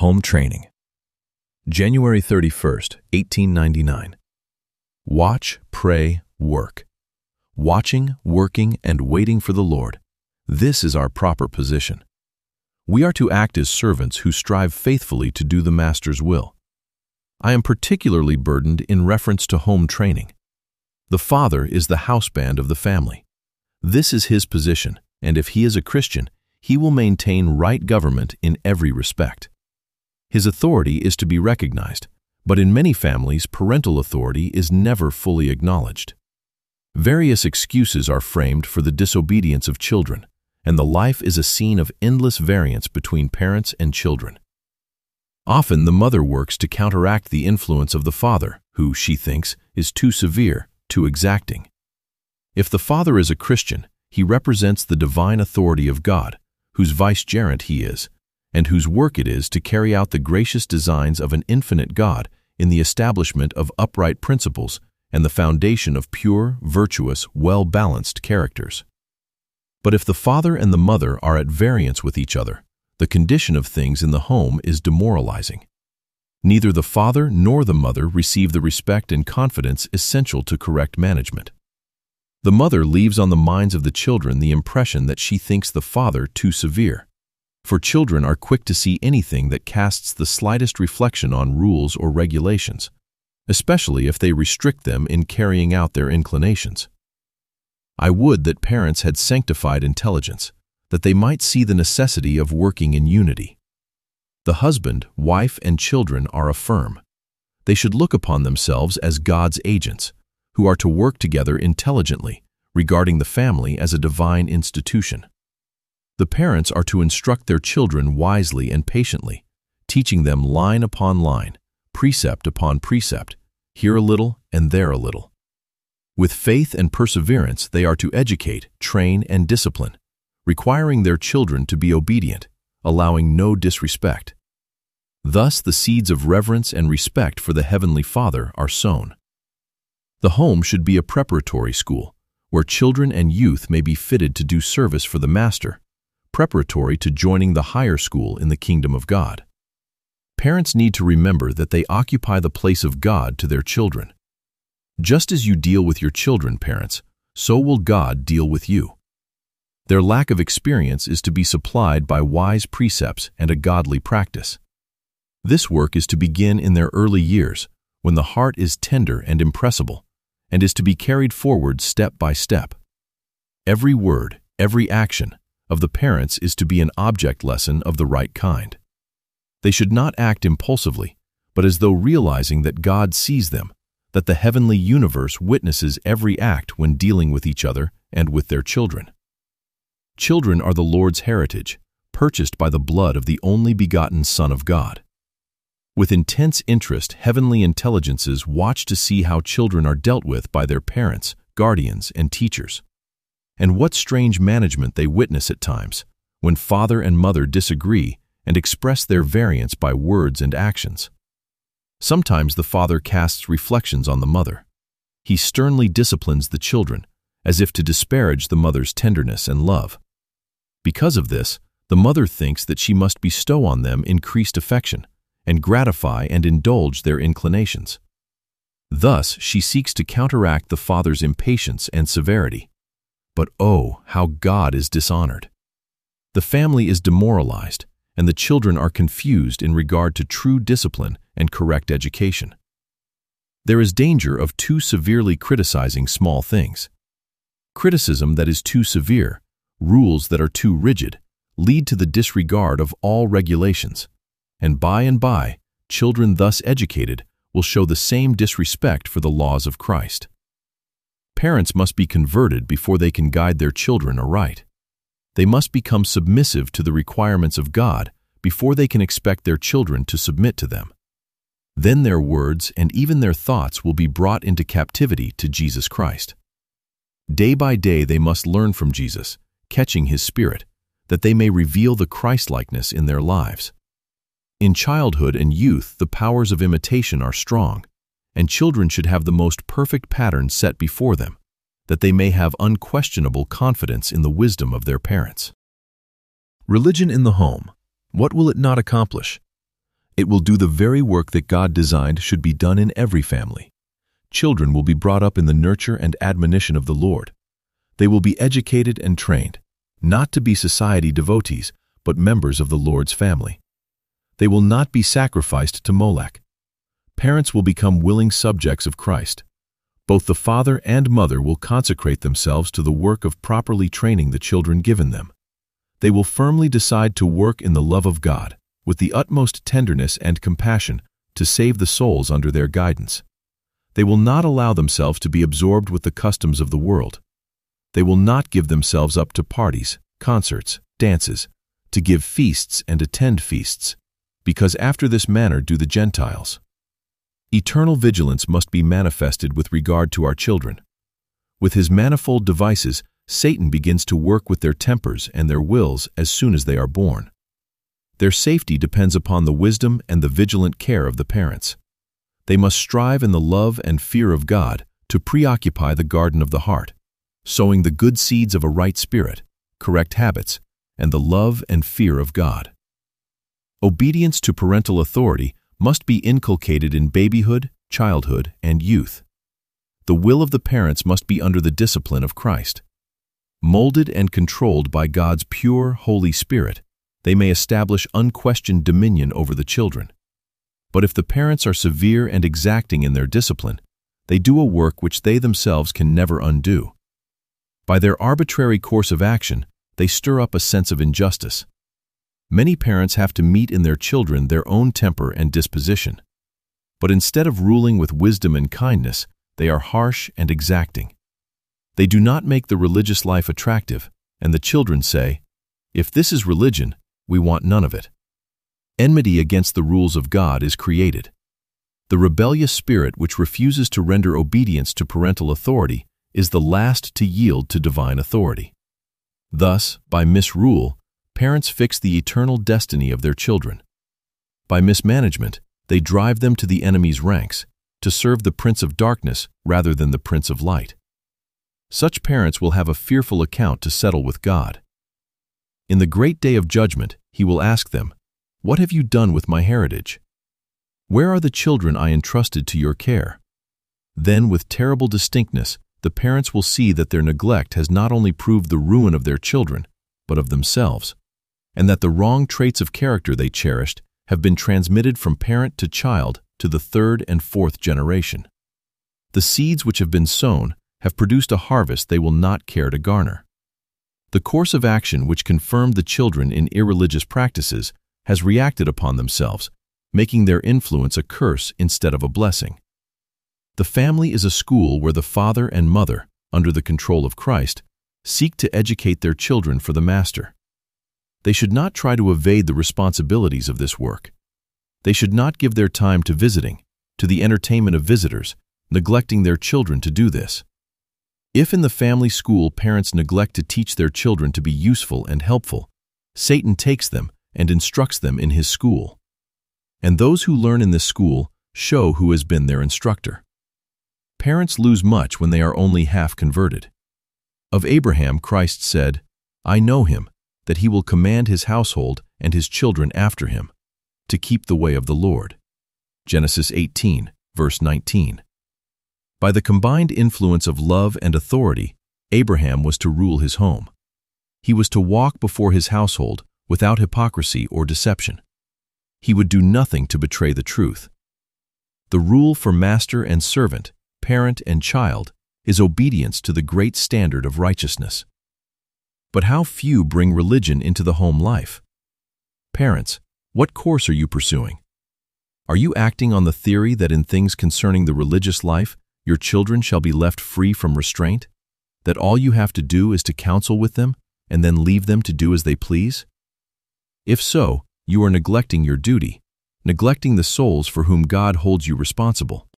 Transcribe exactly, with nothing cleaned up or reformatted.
Home Training. January thirty-first, eighteen ninety-nine. Watch, pray, work. Watching, working, and waiting for the Lord. This is our proper position. We are to act as servants who strive faithfully to do the Master's will. I am particularly burdened in reference to home training. The father is the houseband of the family. This is his position, and if he is a Christian, he will maintain right government in every respect. His authority is to be recognized, but in many families, parental authority is never fully acknowledged. Various excuses are framed for the disobedience of children, and the life is a scene of endless variance between parents and children. Often the mother works to counteract the influence of the father, who, she thinks, is too severe, too exacting. If the father is a Christian, he represents the divine authority of God, whose vicegerent he is, and whose work it is to carry out the gracious designs of an infinite God in the establishment of upright principles and the foundation of pure, virtuous, well-balanced characters. But if the father and the mother are at variance with each other, the condition of things in the home is demoralizing. Neither the father nor the mother receive the respect and confidence essential to correct management. The mother leaves on the minds of the children the impression that she thinks the father too severe, for children are quick to see anything that casts the slightest reflection on rules or regulations, especially if they restrict them in carrying out their inclinations. I would that parents had sanctified intelligence, that they might see the necessity of working in unity. The husband, wife, and children are a firm. They should look upon themselves as God's agents, who are to work together intelligently, regarding the family as a divine institution. The parents are to instruct their children wisely and patiently, teaching them line upon line, precept upon precept, here a little and there a little. With faith and perseverance, they are to educate, train, and discipline, requiring their children to be obedient, allowing no disrespect. Thus the seeds of reverence and respect for the Heavenly Father are sown. The home should be a preparatory school, where children and youth may be fitted to do service for the Master, preparatory to joining the higher school in the kingdom of God. Parents need to remember that they occupy the place of God to their children. Just as you deal with your children, parents, so will God deal with you. Their lack of experience is to be supplied by wise precepts and a godly practice. This work is to begin in their early years, when the heart is tender and impressible, and is to be carried forward step by step. Every word, every action of the parents is to be an object lesson of the right kind. They should not act impulsively, but as though realizing that God sees them, that the heavenly universe witnesses every act when dealing with each other and with their children. Children are the Lord's heritage, purchased by the blood of the only begotten Son of God. With intense interest, heavenly intelligences watch to see how children are dealt with by their parents, guardians, and teachers. And what strange management they witness at times, when father and mother disagree and express their variance by words and actions. Sometimes the father casts reflections on the mother. He sternly disciplines the children, as if to disparage the mother's tenderness and love. Because of this, the mother thinks that she must bestow on them increased affection, and gratify and indulge their inclinations. Thus, she seeks to counteract the father's impatience and severity. But oh, how God is dishonored! The family is demoralized, and the children are confused in regard to true discipline and correct education. There is danger of too severely criticizing small things. Criticism that is too severe, rules that are too rigid, lead to the disregard of all regulations, and by and by, children thus educated will show the same disrespect for the laws of Christ. Parents must be converted before they can guide their children aright. They must become submissive to the requirements of God before they can expect their children to submit to them. Then their words and even their thoughts will be brought into captivity to Jesus Christ. Day by day they must learn from Jesus, catching his spirit, that they may reveal the Christ-likeness in their lives. In childhood and youth the powers of imitation are strong, and children should have the most perfect pattern set before them, that they may have unquestionable confidence in the wisdom of their parents. Religion in the home. What will it not accomplish? It will do the very work that God designed should be done in every family. Children will be brought up in the nurture and admonition of the Lord. They will be educated and trained, not to be society devotees, but members of the Lord's family. They will not be sacrificed to Molech. Parents will become willing subjects of Christ. Both the father and mother will consecrate themselves to the work of properly training the children given them. They will firmly decide to work in the love of God, with the utmost tenderness and compassion, to save the souls under their guidance. They will not allow themselves to be absorbed with the customs of the world. They will not give themselves up to parties, concerts, dances, to give feasts and attend feasts, because after this manner do the Gentiles. Eternal vigilance must be manifested with regard to our children. With his manifold devices, Satan begins to work with their tempers and their wills as soon as they are born. Their safety depends upon the wisdom and the vigilant care of the parents. They must strive in the love and fear of God to preoccupy the garden of the heart, sowing the good seeds of a right spirit, correct habits, and the love and fear of God. Obedience to parental authority must be inculcated in babyhood, childhood, and youth. The will of the parents must be under the discipline of Christ. Molded and controlled by God's pure, Holy Spirit, they may establish unquestioned dominion over the children. But if the parents are severe and exacting in their discipline, they do a work which they themselves can never undo. By their arbitrary course of action, they stir up a sense of injustice. Many parents have to meet in their children their own temper and disposition. But instead of ruling with wisdom and kindness, they are harsh and exacting. They do not make the religious life attractive, and the children say, "If this is religion, we want none of it." Enmity against the rules of God is created. The rebellious spirit which refuses to render obedience to parental authority is the last to yield to divine authority. Thus, by misrule, parents fix the eternal destiny of their children. By mismanagement, they drive them to the enemy's ranks, to serve the prince of darkness rather than the prince of light. Such parents will have a fearful account to settle with God. In the great day of judgment, he will ask them, "What have you done with my heritage? Where are the children I entrusted to your care?" Then, with terrible distinctness, the parents will see that their neglect has not only proved the ruin of their children, but of themselves, and that the wrong traits of character they cherished have been transmitted from parent to child to the third and fourth generation. The seeds which have been sown have produced a harvest they will not care to garner. The course of action which confirmed the children in irreligious practices has reacted upon themselves, making their influence a curse instead of a blessing. The family is a school where the father and mother, under the control of Christ, seek to educate their children for the Master. They should not try to evade the responsibilities of this work. They should not give their time to visiting, to the entertainment of visitors, neglecting their children to do this. If in the family school parents neglect to teach their children to be useful and helpful, Satan takes them and instructs them in his school. And those who learn in this school show who has been their instructor. Parents lose much when they are only half converted. Of Abraham, Christ said, "I know him, that he will command his household and his children after him, to keep the way of the Lord." Genesis eighteen, verse nineteen. By the combined influence of love and authority, Abraham was to rule his home. He was to walk before his household without hypocrisy or deception. He would do nothing to betray the truth. The rule for master and servant, parent and child, is obedience to the great standard of righteousness. But how few bring religion into the home life? Parents, what course are you pursuing? Are you acting on the theory that in things concerning the religious life, your children shall be left free from restraint? That all you have to do is to counsel with them and then leave them to do as they please? If so, you are neglecting your duty, neglecting the souls for whom God holds you responsible.